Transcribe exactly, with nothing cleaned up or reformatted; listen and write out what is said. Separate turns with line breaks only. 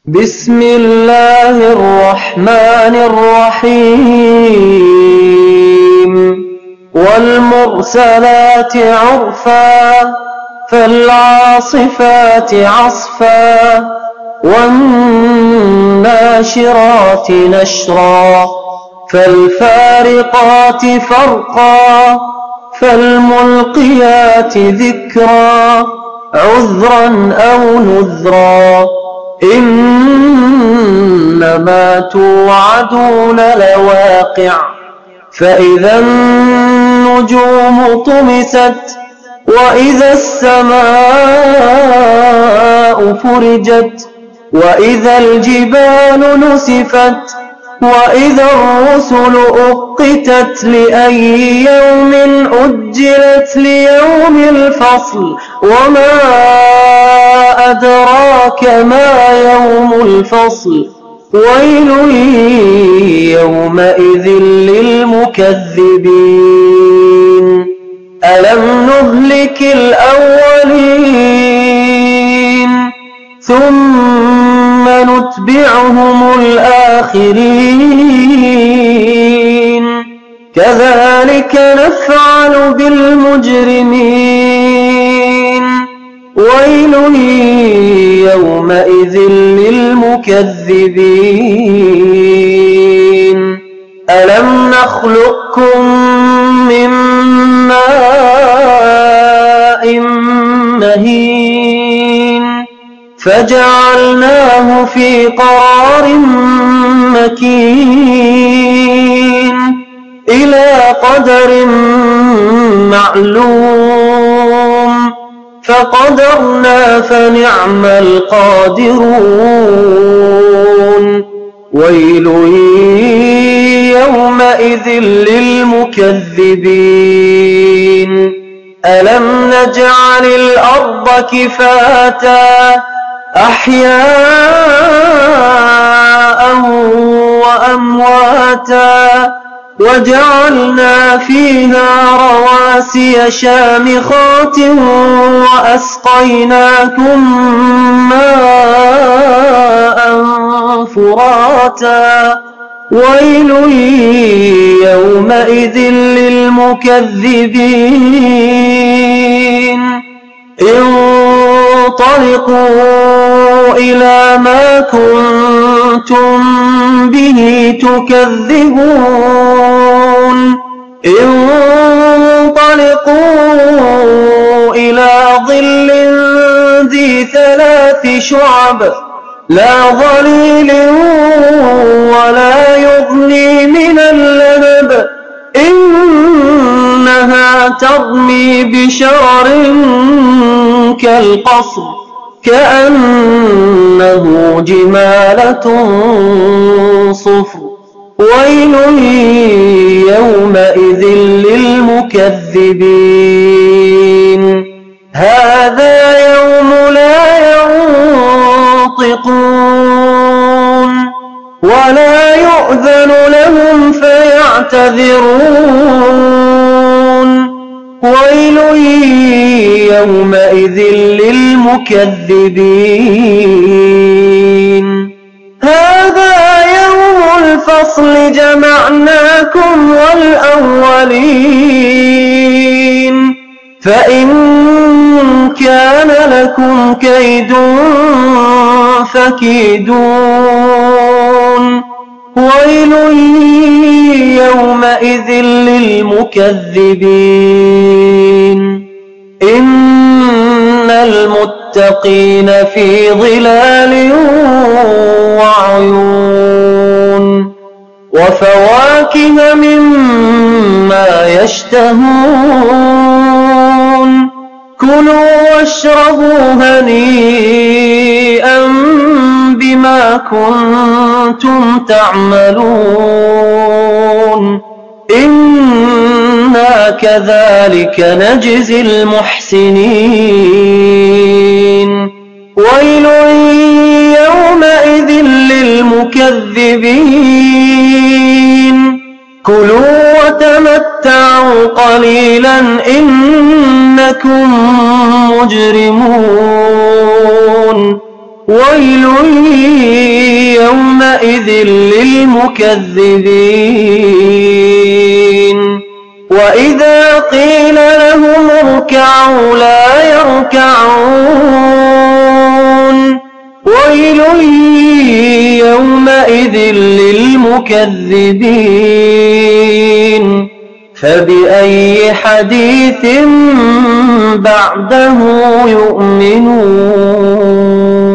بسم الله الرحمن الرحيم والمرسلات عرفا فالعاصفات عصفا والناشرات نشرا فالفارقات فرقا فالملقيات ذكرا عذرا أو نذرا إنما توعدون لواقع فإذا النجوم طمست وإذا السماء فرجت وإذا الجبال نسفت وإذا الرسل أقتت لأي يوم أجلت ليوم الفصل وما أدراك ما يوم الفصل ويل يومئذ للمكذبين ألم نهلك الأولين ثم نتبعهم الآخرين كذلك نفعل بالمجرمين ويل يومئذ للمكذبين ألم نخلقكم من ماء مهين فجعلناه في قرار مكين إلى قدر معلوم فقدرنا فنعم القادرون ويل يومئذ للمكذبين ألم نجعل الأرض كفاتا أحياء وأمواتا وجعلنا فيها رواسي شامخات وأسقيناكم ماء فراتا ويل يومئذ للمكذبين انطلقوا إلى ما كنتم به تكذبون انطلقوا إلى ظل ذي ثلاث شعب لا ظليل ولا يغني من اللهب إنها ترمي بشرر كالقصر كأنه جمالة صفر ويل يومئذ للمكذبين هذا يوم لا ينطقون ولا يؤذن لهم فيعتذرون ويل يومئذ للمكذبين هذا يوم الفصل جمعناكم والأولين فإن كان لكم كيد فكيدون ويل يومئذ للمكذبين إن المتقين في ظلال وعيون وفواكه مما يشتهون كلوا واشربوا هنيئا بما كنتم تعملون إنا كذلك نجزي المحسنين ويل يومئذ للمكذبين كلوا وتمتعوا قليلا إنكم مجرمون ويل للمكذبين وإذا قيل لهم اركعوا لا يركعون ويل يومئذ للمكذبين فبأي حديث بعده يؤمنون